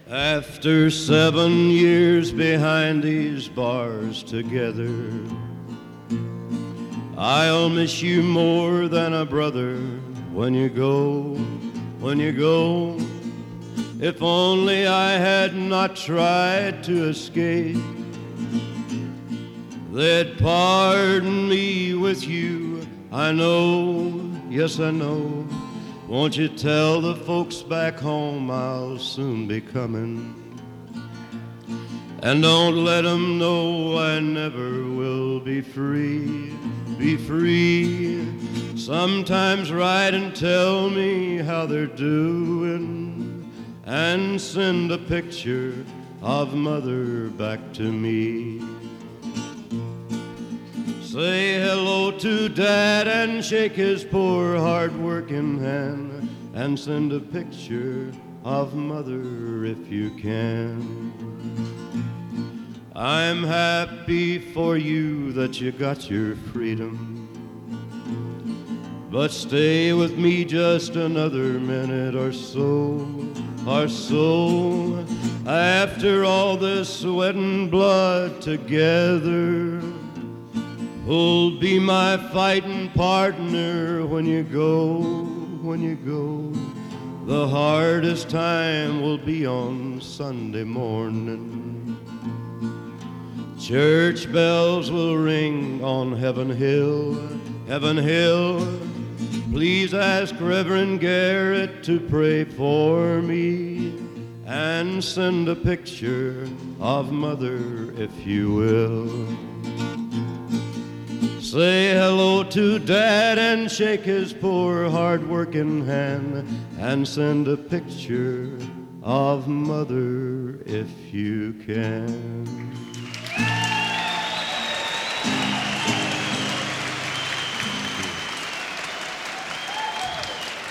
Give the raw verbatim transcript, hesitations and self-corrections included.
After seven years behind these bars together, I'll miss you more than a brother when you go, when you go. If only I had not tried to escape, they'd pardon me with you, I know, yes I know. Won't you tell the folks back home I'll soon be coming? And don't let 'em know I never will be free, be free. Sometimes write and tell me how they're doing, and send a picture of mother back to me. Say hello to Dad and shake his poor hard-working hand, and send a picture of mother if you can. I'm happy for you that you got your freedom, but stay with me just another minute or so, or so. After all this sweat and blood together, who'll be my fighting partner when you go, when you go? The hardest time will be on Sunday morning. Church bells will ring on Heaven Hill, Heaven Hill. Please ask Reverend Garrett to pray for me, and send a picture of mother if you will. Say hello to Dad and shake his poor hard-working hand, and send a picture of mother if you can.